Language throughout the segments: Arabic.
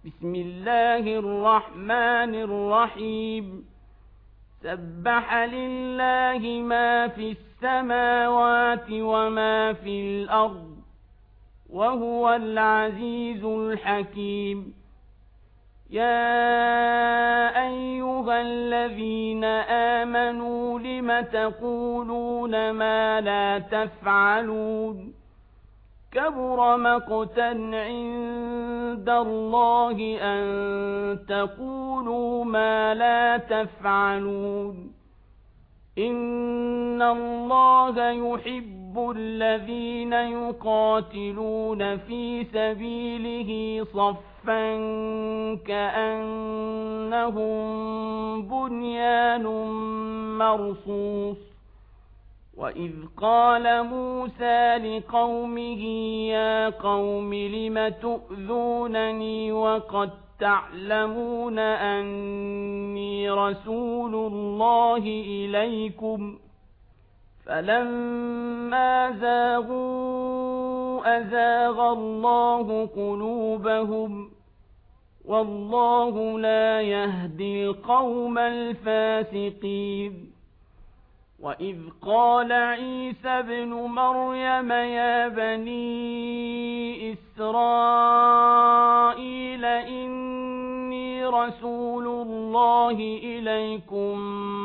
بسم الله الرحمن الرحيم سبح لله ما في السماوات وما في الأرض وهو العزيز الحكيم يا أيها الذين آمنوا لم تقولون ما لا تفعلون كبر مقتا عند الله أن تقولوا ما لا تفعلون إن الله يحب الذين يقاتلون في سبيله صفا كأنهم بنيان مرصوص وإذ قال موسى لقومه يا قوم لم تؤذونني وقد تعلمون أني رسول الله إليكم فلما زاغوا أزاغ الله قلوبهم والله لا يهدي القوم الفاسقين وإذ قال عيسى ابن مريم يا بني إسرائيل إني رسول الله إليكم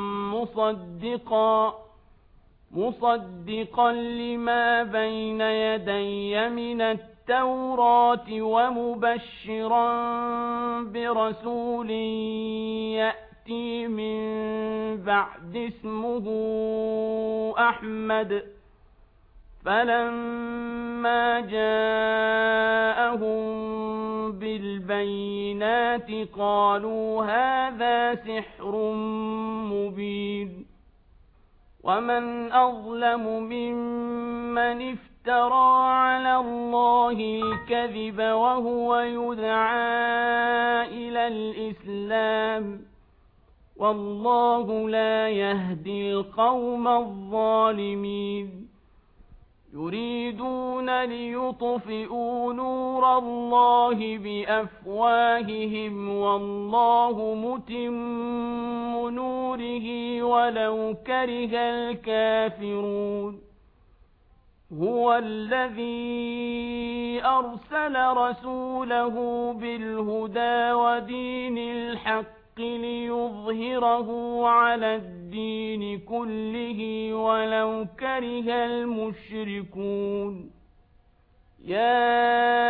مصدقا لما بين يدي من التوراة ومبشرا برسول يأتي من بعد اسمه أحمد فلما جاءهم بالبينات قالوا هذا سحر مبين ومن أظلم ممن افترى على الله الكذب وهو يدعى إلى الإسلام والله لا يهدي القوم الظالمين يريدون ليطفئوا نور الله بأفواههم والله متم نوره ولو كره الكافرون هو الذي أرسل رسوله بالهدى ودين الحق ليظهره على الدين كله ولو كره المشركون يا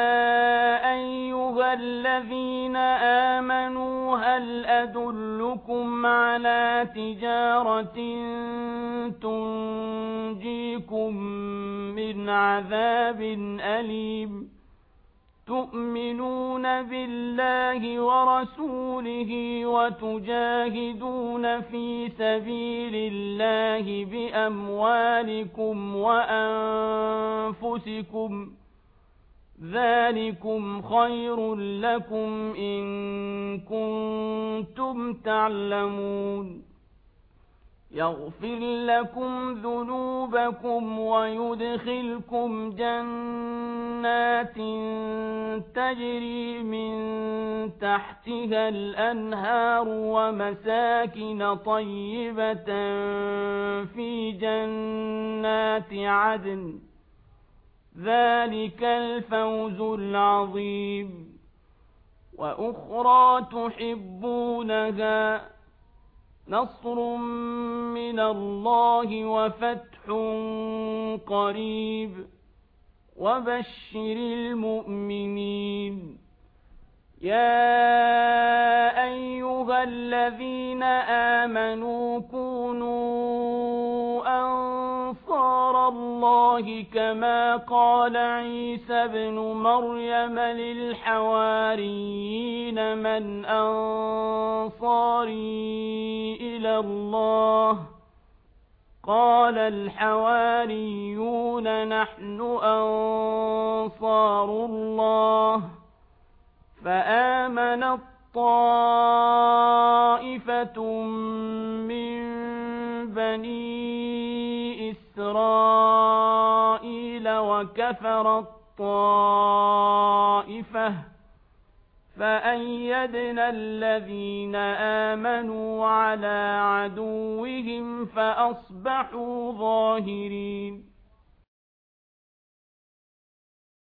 أيها الذين آمنوا هل أدلكم على تجارة تنجيكم من عذاب أليم تؤمنون بالله ورسوله وتجاهدون في سبيل الله بأموالكم وأنفسكم ذلكم خير لكم إن كنتم تعلمون يغفر لكم ذنوبكم ويدخلكم جنات تجري من تحتها الأنهار ومساكن طيبة في جنات عدن ذلك الفوز العظيم وأخرى تحبونها نصر من الله وفتح قريب وبشر المؤمنين يا أيها الذين آمنوا كونوا أنصار الله كما قال عيسى ابن مريم للحواريين من أنصاري إلى الله قال الحواريون نحن أنصار الله فآمنت طائفة من بني إسرائيل وكفرت طائفة فأيدنا الذين آمنوا على عدوهم فأصبحوا ظاهرين